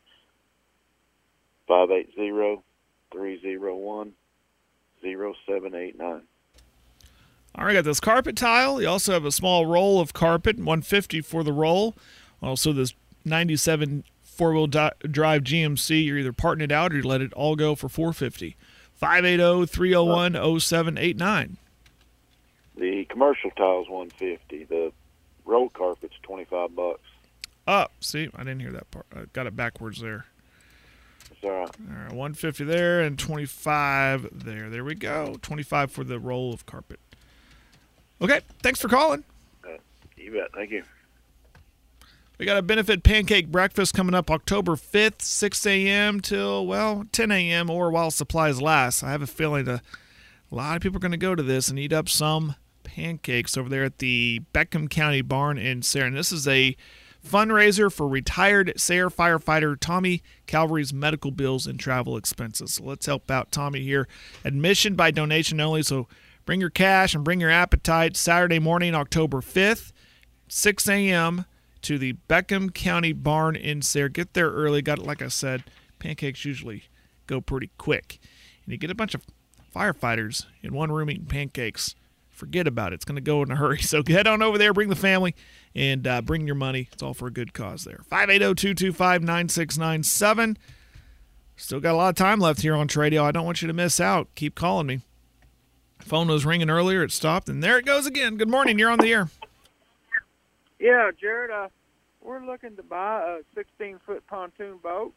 Five eight zero, three zero one, zero seven eight nine. All right, got this carpet tile. You also have a small roll of carpet, one hundred fifty dollars for the roll. Also, this ninety-seven four-wheel di- drive G M C. You're either parting it out or you let it all go for four hundred fifty dollars. five eight zero, three zero one, zero seven eight nine. The commercial tile's one hundred fifty dollars. The roll carpet's twenty-five bucks. Up. Oh, see, I didn't hear that part. I got it backwards there. It's all right. All right, one hundred fifty dollars there and twenty-five there. There we go. twenty-five for the roll of carpet. Okay, thanks for calling. Uh, you bet. Thank you. We got a benefit pancake breakfast coming up October fifth, six a.m. till, well, ten a.m. or while supplies last. I have a feeling a lot of people are going to go to this and eat up some pancakes over there at the Beckham County Barn in Sarin. This is a fundraiser for retired Sayre firefighter Tommy Calvary's medical bills and travel expenses. So let's help out Tommy here. Admission by donation only, so bring your cash and bring your appetite. Saturday morning, October fifth, six a.m. to the Beckham County Barn in Sayre. Get there early. Got it, like I said, pancakes usually go pretty quick. And you get a bunch of firefighters in one room eating pancakes. Forget about it. It's going to go in a hurry. So head on over there, bring the family, and uh, bring your money. It's all for a good cause there. five eight zero, two two five, nine six nine seven. Still got a lot of time left here on Tradio. I don't want you to miss out. Keep calling me. Phone was ringing earlier. It stopped, and there it goes again. Good morning. You're on the air. Yeah, Jared, uh, we're looking to buy a sixteen-foot pontoon boat.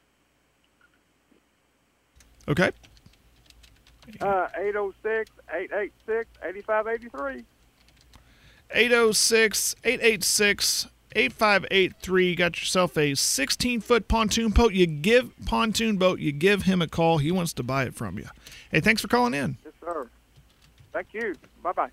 Okay. Uh, eight oh six, eight eight six, eight five eight three. eight oh six, eight eight six, eight five eight three. Got yourself a sixteen-foot pontoon boat. You give pontoon boat. You give him a call. He wants to buy it from you. Hey, thanks for calling in. Yes, sir. Thank you. Bye-bye.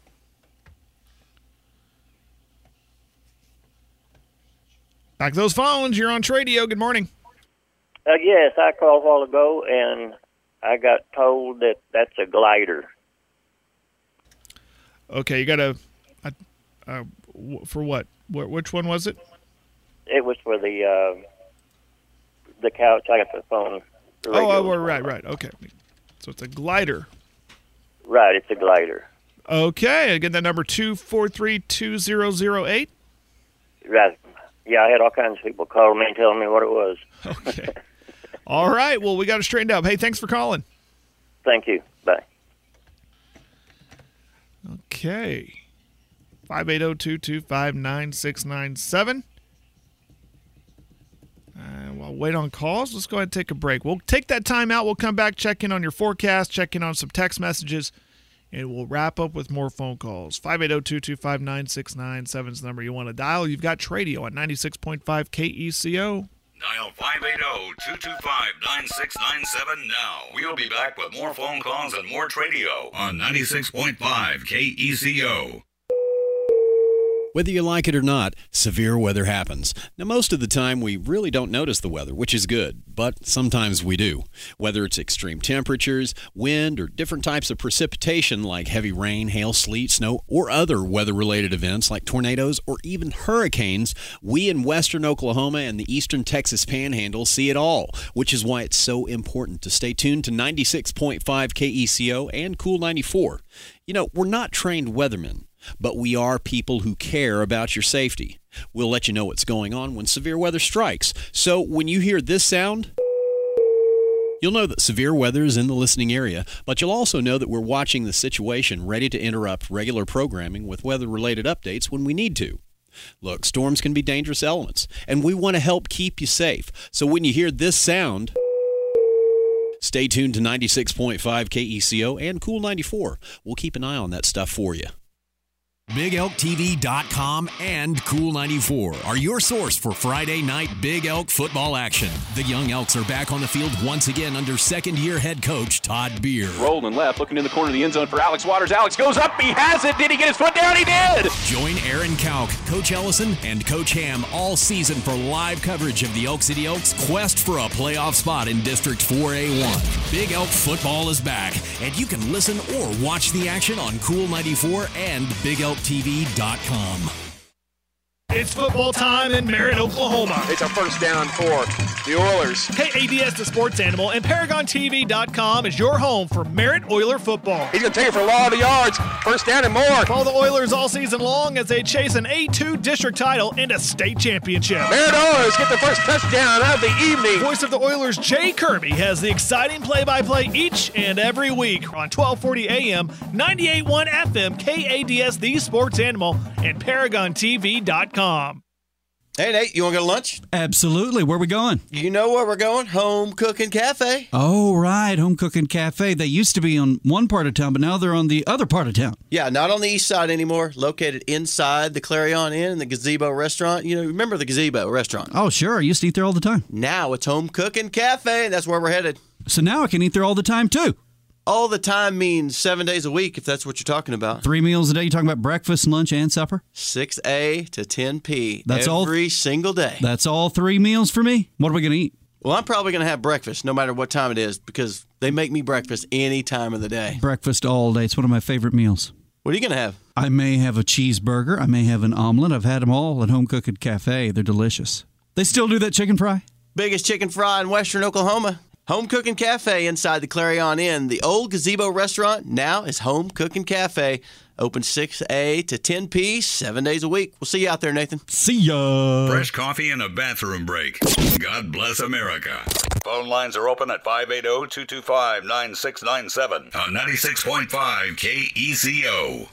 Back those phones. You're on Tradio. Good morning. Uh, yes, I called a while ago, and I got told that that's a glider. Okay, you got a, a, a for what? Wh- which one was it? It was for the uh, the couch. I got the phone. The oh, oh, radio. right, right. Okay. So it's a glider. Right, it's a glider. Okay, again, that number two four three two zero zero eight. Right. Yeah, I had all kinds of people calling me and telling me what it was. Okay. All right. Well, we got it straightened up. Hey, thanks for calling. Thank you. Bye. Okay. five eight zero, two two five, nine six nine seven. Uh, while wait on calls, let's go ahead and take a break. We'll take that time out. We'll come back, check in on your forecast, check in on some text messages, and we'll wrap up with more phone calls. five eight zero, two two five, nine six nine seven is the number you want to dial. You've got Tradio at ninety-six point five K E C O. Dial five eight zero, two two five, nine six nine seven now. We'll be back with more phone calls and more Tradio on ninety-six point five K E C O. Whether you like it or not, severe weather happens. Now, most of the time, we really don't notice the weather, which is good, but sometimes we do. Whether it's extreme temperatures, wind, or different types of precipitation like heavy rain, hail, sleet, snow, or other weather-related events like tornadoes or even hurricanes, we in western Oklahoma and the eastern Texas Panhandle see it all, which is why it's so important to stay tuned to ninety-six point five K E C O and Cool ninety-four. You know, we're not trained weathermen, but we are people who care about your safety. We'll let you know what's going on when severe weather strikes. So when you hear this sound, you'll know that severe weather is in the listening area, but you'll also know that we're watching the situation, ready to interrupt regular programming with weather-related updates when we need to. Look, storms can be dangerous elements, and we want to help keep you safe. So when you hear this sound, stay tuned to ninety-six point five K E C O and Cool ninety-four. We'll keep an eye on that stuff for you. Big Elk T V dot com and Cool ninety-four are your source for Friday night Big Elk football action. The Young Elks are back on the field once again under second-year head coach Todd Beer. Rolling left, looking in the corner of the end zone for Alex Waters. Alex goes up, he has it. Did he get his foot down? He did! Join Aaron Kauk, Coach Ellison, and Coach Ham all season for live coverage of the Elk City Elks' quest for a playoff spot in District four A one. Big Elk football is back, and you can listen or watch the action on Cool ninety-four and Big Elk T V dot com. It's football time in Merritt, Oklahoma. It's a first down for the Oilers. K A D S, the sports animal, and Paragon T V dot com is your home for Merritt Oiler football. He's going to take it for a lot of yards. First down and more. Follow the Oilers all season long as they chase an A two district title and a state championship. Merritt Oilers get the first touchdown of the evening. Voice of the Oilers, Jay Kirby, has the exciting play-by-play each and every week on twelve forty A M, ninety-eight point one F M, K A D S, the sports animal, and Paragon T V dot com. Hey, Nate, you want to go to lunch? Absolutely. Where we going? You know where we're going. Home Cooking Cafe. Oh, right. Home Cooking Cafe. They used to be on one part of town, but now they're on the other part of town. Yeah, not on the east side anymore. Located inside the Clarion Inn and the Gazebo Restaurant. You know, remember the Gazebo Restaurant? Oh, sure. I used to eat there all the time. Now it's Home Cooking Cafe, and that's where we're headed. So now I can eat there all the time, too. All the time means seven days a week, if that's what you're talking about. Three meals a day. You talking about breakfast, lunch, and supper? six A to ten P. That's every all. Every single day. That's all three meals for me. What are we going to eat? Well, I'm probably going to have breakfast no matter what time it is because they make me breakfast any time of the day. Breakfast all day. It's one of my favorite meals. What are you going to have? I may have a cheeseburger. I may have an omelet. I've had them all at Home Cooking Cafe. They're delicious. They still do that chicken fry? Biggest chicken fry in western Oklahoma. Home Cooking Cafe inside the Clarion Inn. The old gazebo restaurant now is Home Cooking Cafe. Open six A to ten P, seven days a week. We'll see you out there, Nathan. See ya. Fresh coffee and a bathroom break. God bless America. Phone lines are open at five eight zero, two two five, nine six nine seven on ninety-six point five K E C O.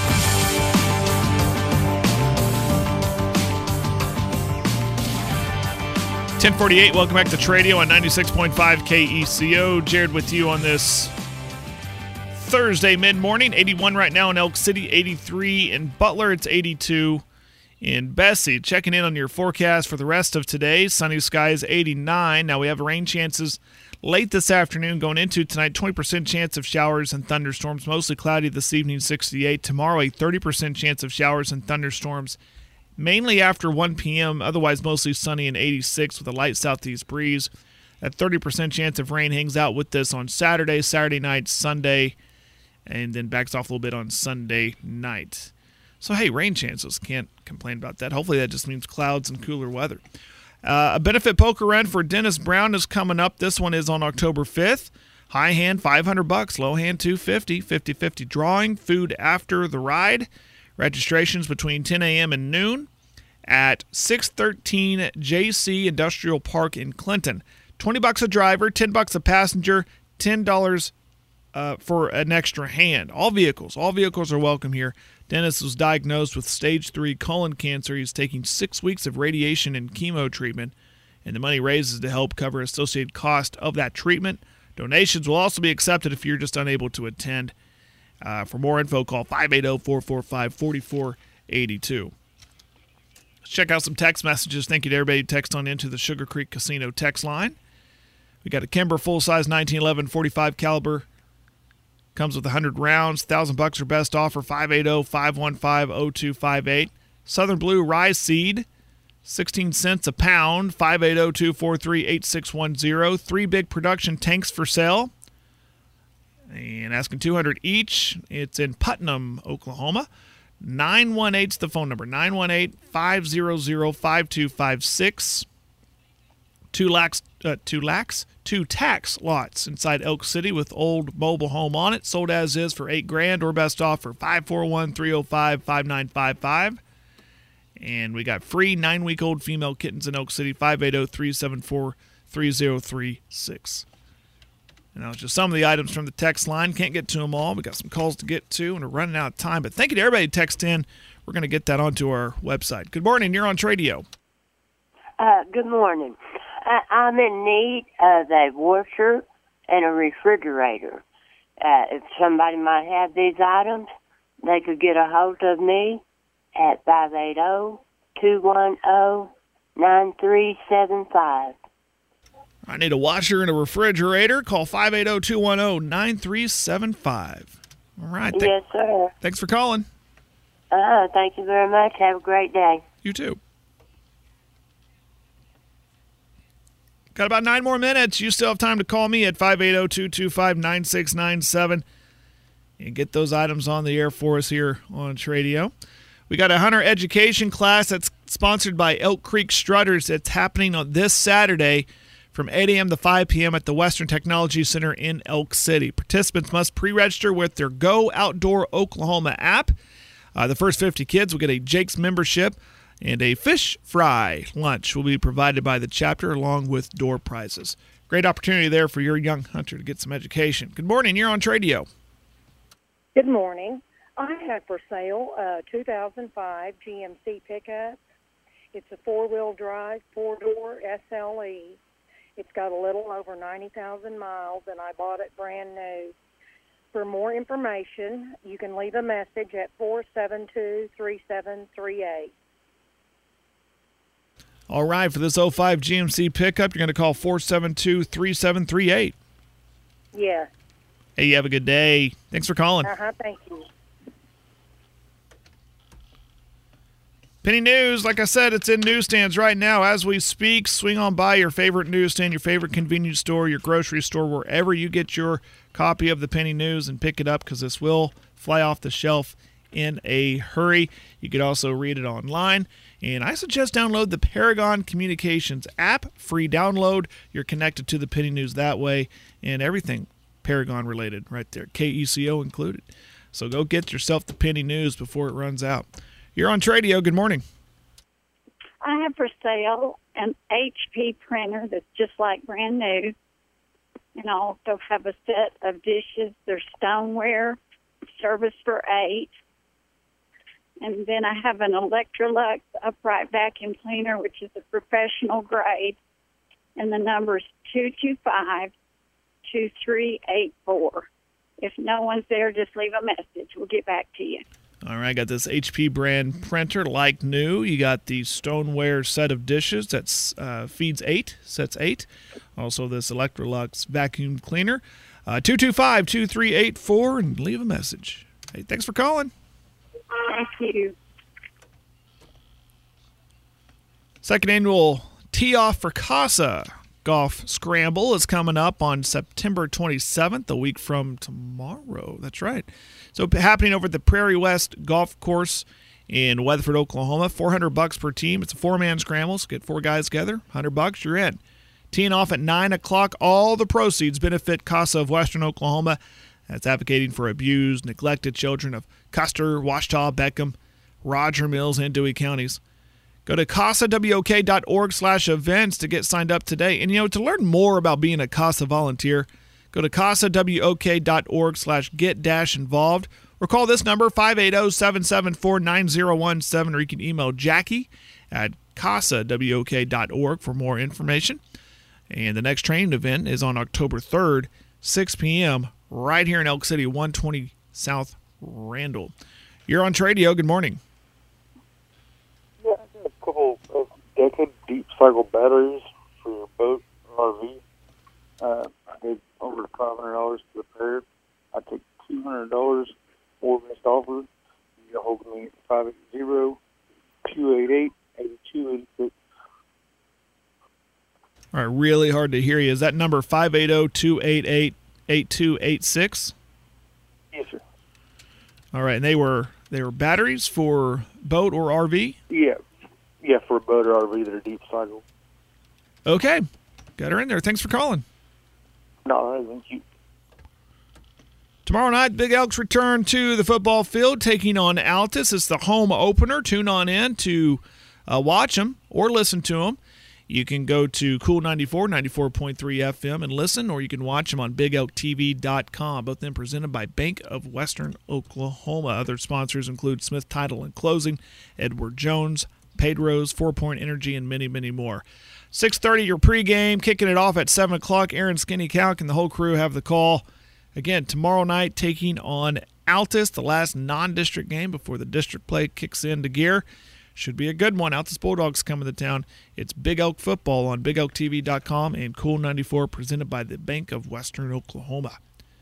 ten forty-eight, welcome back to Tradio on ninety-six point five K E C O. Jared with you on this Thursday mid-morning. eighty-one right now in Elk City, eighty-three in Butler. It's eighty-two in Bessie. Checking in on your forecast for the rest of today. Sunny skies, eighty-nine. Now we have rain chances late this afternoon going into tonight. twenty percent chance of showers and thunderstorms. Mostly cloudy this evening, sixty-eight. Tomorrow, a thirty percent chance of showers and thunderstorms. Mainly after one p.m., otherwise mostly sunny and eighty-six with a light southeast breeze. That thirty percent chance of rain hangs out with this on Saturday, Saturday night, Sunday, and then backs off a little bit on Sunday night. So, hey, rain chances. Can't complain about that. Hopefully that just means clouds and cooler weather. Uh, a benefit poker run for Dennis Brown is coming up. This one is on October fifth. High hand, five hundred bucks. Low hand, two hundred fifty dollars. fifty-fifty drawing. Food after the ride. Registrations between ten a.m. and noon at six thirteen J C Industrial Park in Clinton. twenty bucks a driver, ten bucks a passenger, ten dollars uh, for an extra hand. All vehicles, all vehicles are welcome here. Dennis was diagnosed with stage three colon cancer. He's taking six weeks of radiation and chemo treatment, and the money raised is to help cover associated cost of that treatment. Donations will also be accepted if you're just unable to attend. Uh, for more info, call five eight zero, four four five, four four eight two. Let's check out some text messages. Thank you to everybody who texted on into the Sugar Creek Casino text line. We got a Kimber full-size nineteen eleven forty-five caliber. Comes with one hundred rounds. one thousand bucks or best offer, five eight zero, five one five, zero two five eight. Southern Blue Rye Seed, sixteen cents a pound, five eight zero, two four three, eight six one zero. Three big production tanks for sale. And asking two hundred dollars each. It's in Putnam, Oklahoma. nine one eight is the phone number. nine one eight, five hundred, five two five six. Two lax, uh, two lax, two tax lots inside Elk City with old mobile home on it. Sold as is for eight grand or best offer five four one, three oh five, five nine five five. And we got free nine-week-old female kittens in Elk City, five eight zero, three seven four, three zero three six. And that was just some of the items from the text line. Can't get to them all. We got some calls to get to, and we're running out of time. But thank you to everybody who texted in. We're going to get that onto our website. Good morning. You're on Tradio. Uh, good morning. I, I'm in need of a washer and a refrigerator. Uh, if somebody might have these items, they could get a hold of me at five eight zero, two one zero, nine three seven five. I need a washer and a refrigerator. Call five eight zero, two one zero, nine three seven five. All right. Th- yes, sir. Thanks for calling. Uh, thank you very much. Have a great day. You too. Got about nine more minutes. You still have time to call me at five eight zero, two two five, nine six nine seven and get those items on the air for us here on Tradio. We got a hunter education class that's sponsored by Elk Creek Strutters. It's happening on this Saturday from eight a.m. to five p.m. at the Western Technology Center in Elk City. Participants must pre-register with their Go Outdoor Oklahoma app. Uh, the first fifty kids will get a Jake's membership, and a fish fry lunch will be provided by the chapter along with door prizes. Great opportunity there for your young hunter to get some education. Good morning. You're on Tradio. Good morning. I have for sale a two thousand five G M C pickup. It's a four-wheel drive, four-door S L E. It's got a little over ninety thousand miles, and I bought it brand new. For more information, you can leave a message at four seven two, three seven three eight. All right, for this oh five G M C pickup, you're going to call four seven two, three seven three eight. Yeah. Hey, you have a good day. Thanks for calling. Uh-huh, thank you. Penny News, like I said, it's in newsstands right now as we speak. Swing on by your favorite newsstand, your favorite convenience store, your grocery store, wherever you get your copy of the Penny News, and pick it up because this will fly off the shelf in a hurry. You could also read it online. And I suggest download the Paragon Communications app. Free download. You're connected to the Penny News that way, and everything Paragon related right there. K E C O included. So go get yourself the Penny News before it runs out. You're on Tradio. Good morning. I have for sale an H P printer that's just like brand new. And I also have a set of dishes. They're stoneware, service for eight. And then I have an Electrolux upright vacuum cleaner, which is a professional grade. And the number is two two five, two three eight four. If no one's there, just leave a message. We'll get back to you. All right, got this H P brand printer like new. You got the stoneware set of dishes that uh, feeds eight, sets eight. Also this Electrolux vacuum cleaner. Uh, two two five, two three eight four, and leave a message. Hey, thanks for calling. Thank you. Second annual Tee Off for Casa Golf Scramble is coming up on September twenty-seventh, a week from tomorrow. That's right. So happening over at the Prairie West Golf Course in Weatherford, Oklahoma. four hundred bucks per team. It's a four-man scramble, so get four guys together. one hundred bucks, you're in. Teeing off at nine o'clock. All the proceeds benefit Casa of Western Oklahoma. That's advocating for abused, neglected children of Custer, Ouachita, Beckham, Roger Mills, and Dewey counties. Go to casa w o k dot org slash events to get signed up today. And, you know, to learn more about being a CASA volunteer, go to casa w o k dot org slash get dash involved or call this number, five eight zero, seven seven four, nine zero one seven, or you can email Jackie at casa w o k dot org for more information. And the next training event is on October third, six p.m., right here in Elk City, one twenty South Randall. You're on Tradio. Good morning. Yeah, I got a couple of Decade deep cycle batteries for your boat or R V. Uh, I paid over five hundred dollars for the pair. I take two hundred dollars more best offer. You can hold me at five eight zero, two eight eight, eight two eight six. All right, really hard to hear you. Is that number five eight zero, two eight eight, eight two eight six? Yes, sir. All right, and they were they were batteries for boat or R V? Yeah, yeah, for a boat or R V that are deep cycle. Okay, got her in there. Thanks for calling. No, thank you. Tomorrow night, Big Elks return to the football field, taking on Altus. It's the home opener. Tune on in to uh, watch them or listen to them. You can go to Cool ninety-four, ninety-four point three F M and listen, or you can watch them on big elk t v dot com. Both of them presented by Bank of Western Oklahoma. Other sponsors include Smith Title and Closing, Edward Jones, Pedro's, Four Point Energy, and many, many more. six thirty, your pregame, kicking it off at seven o'clock. Aaron Skinny Calc and the whole crew have the call. Again, tomorrow night, taking on Altus, the last non-district game before the district play kicks into gear. Should be a good one. Altus Bulldogs coming to town. It's Big Elk Football on big elk t v dot com and Cool ninety-four presented by the Bank of Western Oklahoma.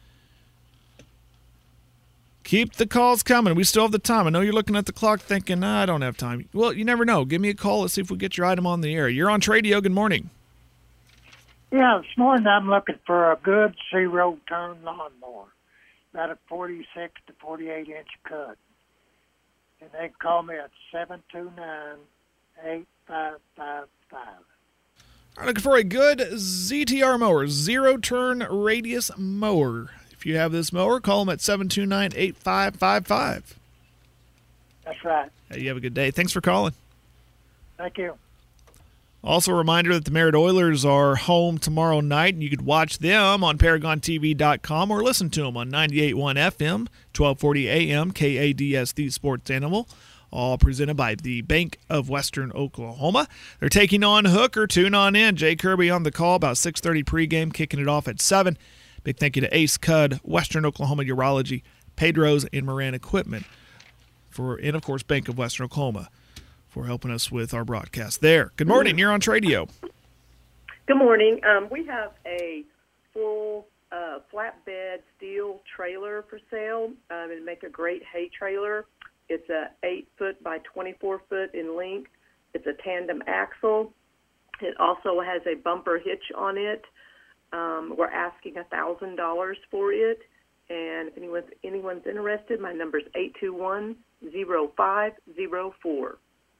Keep the calls coming. We still have the time. I know you're looking at the clock thinking, nah, I don't have time. Well, you never know. Give me a call. Let's see if we get your item on the air. You're on Tradio. Good morning. Yeah, this morning I'm looking for a good zero turn lawnmower. About a forty-six to forty-eight inch cut. And they can call me at seven two nine, eight five five five. I'm looking for a good Z T R mower, zero turn radius mower. If you have this mower, call them at seven two nine, eight five five five. That's right. Hey, you have a good day. Thanks for calling. Thank you. Also, a reminder that the Merritt Oilers are home tomorrow night, and you could watch them on paragon t v dot com or listen to them on ninety-eight point one F M, twelve forty A M, K A D S, the Sports Animal, all presented by the Bank of Western Oklahoma. They're taking on Hooker. Tune on in. Jay Kirby on the call, about six thirty pregame, kicking it off at seven. Big thank you to Ace Cud, Western Oklahoma Urology, Pedro's, and Moran Equipment, for, and, of course, Bank of Western Oklahoma, for helping us with our broadcast there. Good morning. You're on Tradio. Good morning. Um, we have a full a flatbed steel trailer for sale. Um, it'd make a great hay trailer. It's a eight foot by twenty-four foot in length. It's a tandem axle. It also has a bumper hitch on it. Um, we're asking a thousand dollars for it. And if anyone's, anyone's interested, my number is eight two one, zero five zero four.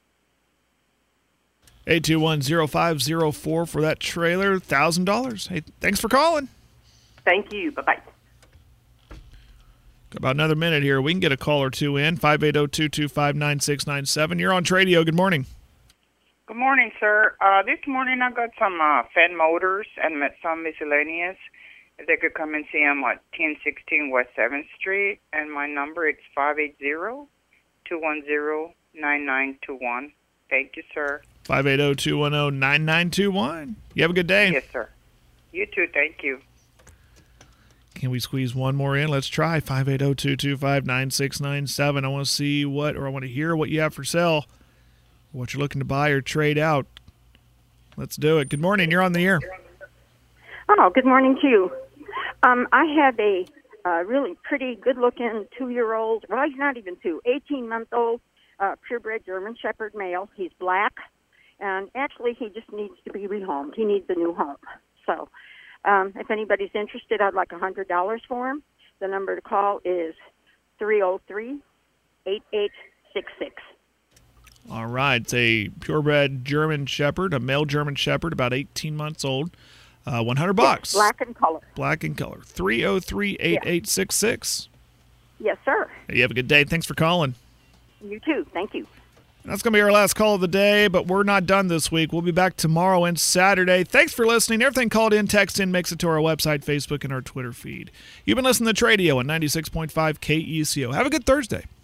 eight two one, zero five zero four for that trailer, one thousand dollars. Hey, thanks for calling. Thank you. Bye-bye. Got about another minute here. We can get a call or two in. five eight zero, two two five, nine six nine seven. You're on Tradio. Good morning. Good morning, sir. Uh, this morning I got some uh, Fed Motors and some miscellaneous. If they could come and see them at ten sixteen West seventh Street. And my number is five eight zero, two one zero, nine nine two one. Thank you, sir. five eight zero, two one zero, nine nine two one. You have a good day. Yes, sir. You too. Thank you. Can we squeeze one more in? Let's try. five eight zero, two two five, nine six nine seven. I want to see what, or I want to hear what you have for sale, what you're looking to buy or trade out. Let's do it. Good morning. You're on the air. Oh, good morning to you. Um, I have a uh, really pretty good-looking two-year-old, well, he's not even two, eighteen-month-old uh, purebred German Shepherd male. He's black, and actually he just needs to be rehomed. He needs a new home. So um, if anybody's interested, I'd like one hundred dollars for him. The number to call is three oh three, eight eight six six. All right. It's a purebred German Shepherd, a male German Shepherd, about eighteen months old. Uh, one hundred bucks. Yes, black in color. Black in color. three oh three, eight eight six six. Yes, sir. Hey, you have a good day. Thanks for calling. You too. Thank you. That's going to be our last call of the day, but we're not done this week. We'll be back tomorrow and Saturday. Thanks for listening. Everything called in, text in, makes it to our website, Facebook, and our Twitter feed. You've been listening to Tradio on ninety-six point five K E C O. Have a good Thursday.